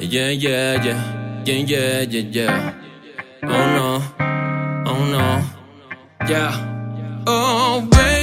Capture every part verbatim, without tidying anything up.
Yeah, yeah, yeah, yeah, yeah, yeah, yeah. Oh no, oh no, yeah. Oh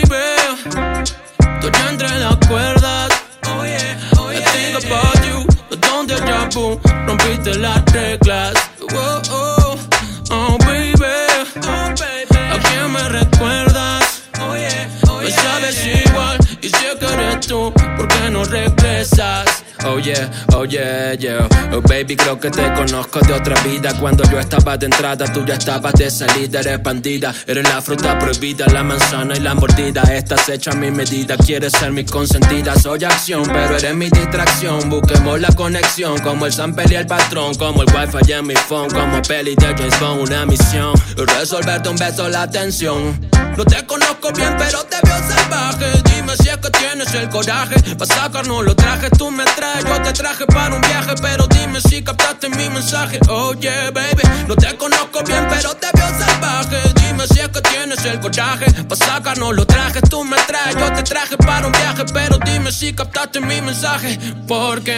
baby, estoy entre las cuerdas. Oh yeah, oh yeah. I think about you, but donde ya boom, rompiste las reglas. Oh, oh, oh baby, oh baby, ¿a quién me recuerdas? Oh yeah, oh yeah. Me sabes igual y sé que eres tú, ¿por qué no regresas? Oh yeah, oh yeah, yeah. Oh baby, creo que te conozco de otra vida. Cuando yo estaba de entrada, tú ya estabas de salida. Eres bandida, eres la fruta prohibida, la manzana y la mordida. Estás hecha a mi medida, quieres ser mi consentida. Soy acción, pero eres mi distracción. Busquemos la conexión, como el sample y el patrón, como el wifi en mi phone, como peli de James Bond. Una misión, resolverte un beso la tensión. No te conozco bien, pero te veo salvaje. Dime si es que tienes el coraje pa' sacarnos los trajes. Tú me traes, yo te traje para un viaje, pero dime si captaste mi mensaje. Oh yeah, baby, no te conozco bien, pero te veo salvaje. Dime si es que tienes el coraje pa' sacarnos los trajes. Tú me traes, yo te traje para un viaje, pero dime si captaste mi mensaje. Porque,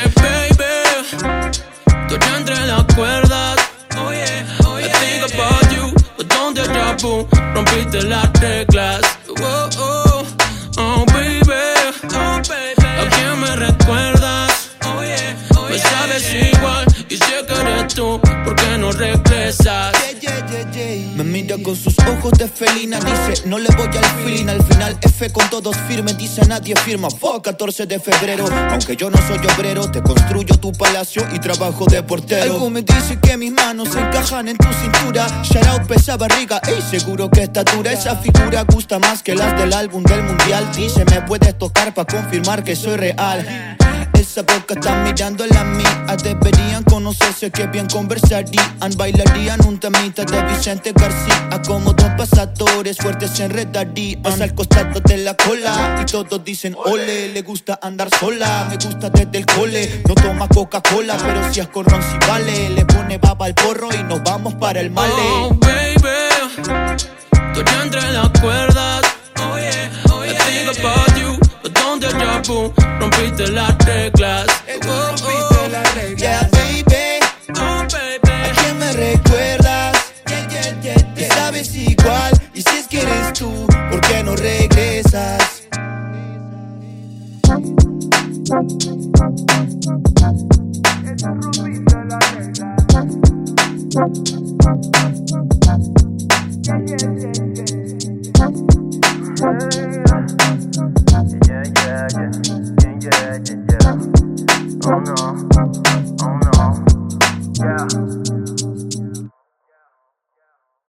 baby, estoy entre las cuerdas. Oh yeah, oh yeah. I think about you, but donde ya boom, rompiste las reglas. Oh, oh, oh baby, oh baby, ¿a quién me recuerdas? Oh yeah, oh me yeah, sabes yeah. igual y sé que eres tú, ¿por qué no regresas? Yeah, yeah, yeah, yeah. Me mira con sus ojos de felina, dice no le voy al feeling. Al final F con todos firmes, dice nadie firma. Fuck, catorce de febrero, aunque yo no soy obrero, te construyo tu palacio y trabajo de portero. Algo me dice que mis manos se encajan en tu cintura. Shout out pesa barriga, ey, seguro que está dura. Esa figura gusta más que las del álbum del mundial. Dice me puedes tocar pa' confirmar que soy real. Esa boca está mirando la mía. Deberían conocerse, que bien conversarían. Bailarían un temita de Vicente García. Como dos pasadores fuertes se enredarían. Pasa al costado de la cola y todos dicen ole. Le gusta andar sola, me gusta desde el cole. No toma Coca-Cola, pero si es con ron si vale. Le pone baba al porro y nos vamos para el male. Oh baby, estoy entre las cuerdas. Oh yeah, oh yeah, I think about you, but donde ya boom, rompiste las reglas. Oh, oh, yeah baby, oh baby, ¿a quién me recuerdas? Yeah, yeah, yeah, yeah. Sabes igual y si es que eres tú, ¿por qué no regresas? Yeah, yeah, yeah, yeah, yeah, yeah, yeah. Oh no.